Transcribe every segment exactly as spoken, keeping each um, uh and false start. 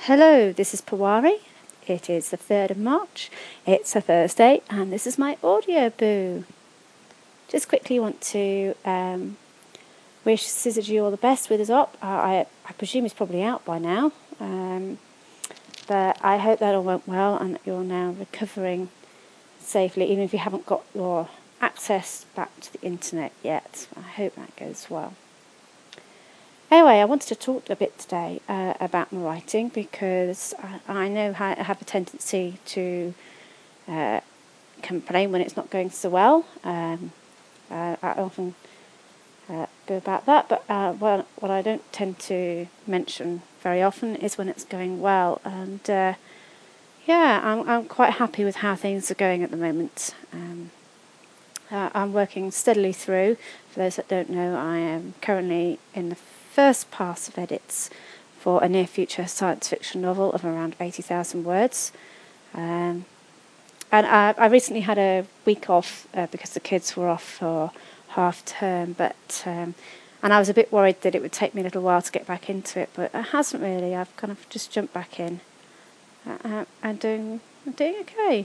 Hello, this is Pawari. It is the third of March. It's a Thursday, and this is my audio boo. Just quickly want to um, wish Syzygy all the best with his op. I, I, I presume he's probably out by now, um, but I hope that all went well and that you're now recovering safely, even if you haven't got your access back to the internet yet. I hope that goes well. Anyway, I wanted to talk a bit today uh, about my writing because I, I know I have a tendency to uh, complain when it's not going so well. Um, uh, I often uh, go about that, but uh, well, what I don't tend to mention very often is when it's going well. And uh, yeah, I'm, I'm quite happy with how things are going at the moment. Um, uh, I'm working steadily through. For those that don't know, I am currently in the first pass of edits for a near future science fiction novel of around eighty thousand words. Um, and I, I recently had a week off uh, because the kids were off for half term, but um, and I was a bit worried that it would take me a little while to get back into it, but it hasn't really. I've kind of just jumped back in uh, and doing, I'm doing okay.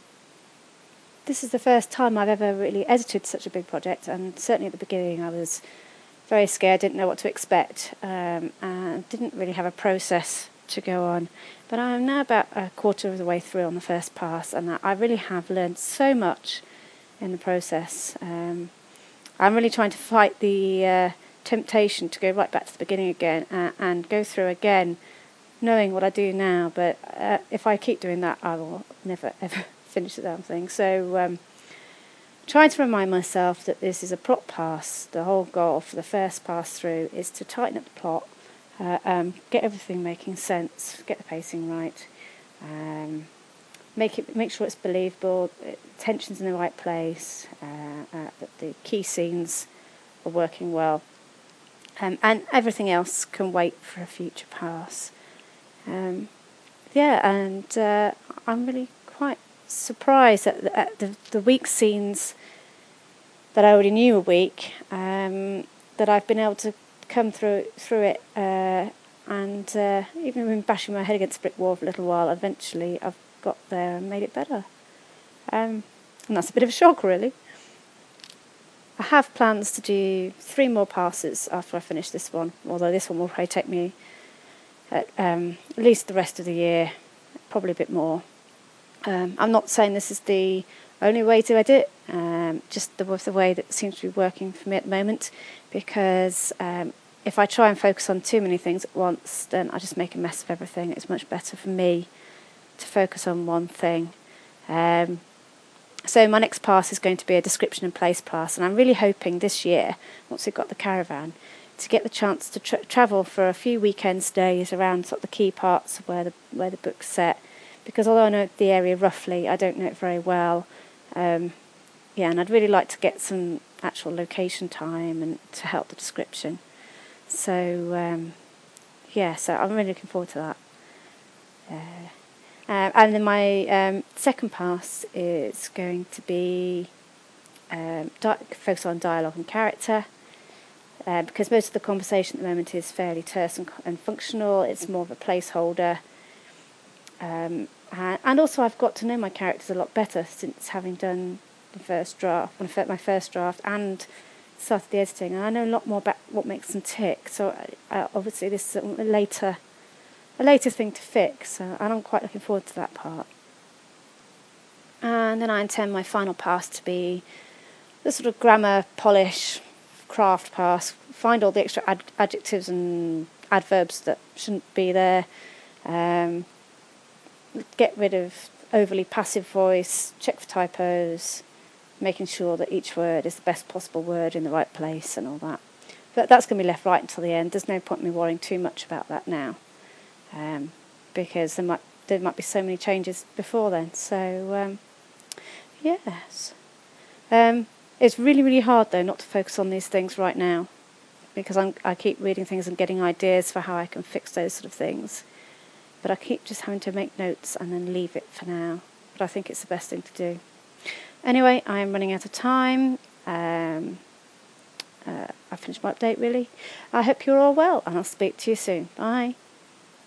This is the first time I've ever really edited such a big project, and certainly at the beginning I was very scared, didn't know what to expect, um, and didn't really have a process to go on. But I'm now about a quarter of the way through on the first pass, and I really have learned so much in the process. Um, I'm really trying to fight the uh, temptation to go right back to the beginning again uh, and go through again, knowing what I do now. But uh, if I keep doing that, I will never ever finish the damn thing. So. Um, Trying to remind myself that this is a plot pass. The whole goal for the first pass through is to tighten up the plot, uh, um, get everything making sense, get the pacing right, um, make it, make sure it's believable, tension's in the right place, uh, uh, that the key scenes are working well, um, and everything else can wait for a future pass. Um, yeah, and uh, I'm really quite surprised at the, at the, the weak scenes that I already knew a week, um, that I've been able to come through through it, uh, and uh, even been bashing my head against a brick wall for a little while, eventually I've got there and made it better. Um, and that's a bit of a shock, really. I have plans to do three more passes after I finish this one, although this one will probably take me at, um, at least the rest of the year, probably a bit more. Um, I'm not saying this is the only way to edit, um, just the, the way that seems to be working for me at the moment, because um, if I try and focus on too many things at once, then I just make a mess of everything. It's much better for me to focus on one thing. Um, so my next pass is going to be a description and place pass, and I'm really hoping this year, once we've got the caravan, to get the chance to tra- travel for a few weekend stays around sort of the key parts of where the where the book's set. Because although I know the area roughly, I don't know it very well. Um, yeah, and I'd really like to get some actual location time and to help the description. So, um, yeah, so I'm really looking forward to that. Uh, uh, and then my um, second pass is going to be um, di- focus on dialogue and character. Uh, because most of the conversation at the moment is fairly terse and, and functional. It's more of a placeholder. Um, and also I've got to know my characters a lot better since having done the first draft, my first draft, and started the editing. And I know a lot more about what makes them tick. So uh, obviously this is a later, a later thing to fix. So, and I'm quite looking forward to that part. And then I intend my final pass to be the sort of grammar polish, craft pass. Find all the extra ad- adjectives and adverbs that shouldn't be there. Um, Get rid of overly passive voice, check for typos, making sure that each word is the best possible word in the right place and all that. But that's going to be left right until the end. There's no point in me worrying too much about that now, um, because there might there might be so many changes before then. So, um, yes. Um, it's really, really hard, though, not to focus on these things right now, because I'm, I keep reading things and getting ideas for how I can fix those sort of things. But I keep just having to make notes and then leave it for now. But I think it's the best thing to do. Anyway, I am running out of time. Um, uh, I've finished my update, really. I hope you're all well, and I'll speak to you soon. Bye.